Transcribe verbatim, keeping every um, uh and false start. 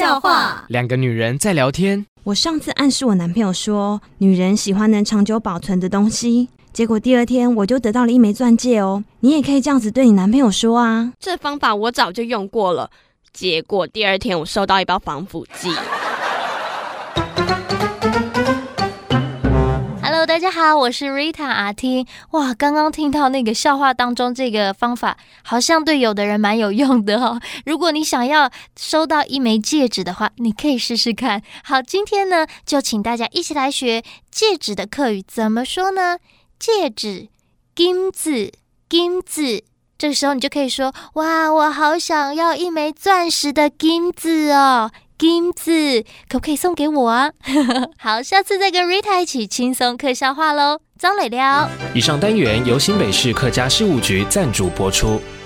笑话。 两个女人在聊天。 我上次暗示我男朋友说，女人喜欢能长久保存的东西，结果第二天我就得到了一枚钻戒哦。你也可以这样子对你男朋友说啊。 这方法我早就用过了，结果第二天我收到一包防腐剂。 Hello， 大家好，我是 Rita 阿 T。哇，刚刚听到那个笑话当中这个方法，好像对有的人蛮有用的哦。如果你想要收到一枚戒指的话，你可以试试看。好，今天呢，就请大家一起来学戒指的客语怎么说呢？戒指，金子，金子。这个时候你就可以说，哇，我好想要一枚钻石的金子哦。金子可不可以送给我啊？好，下次再跟 Rita 一起轻松客笑话咯。张磊聊。 以上单元由新北市客家事务局赞助播出。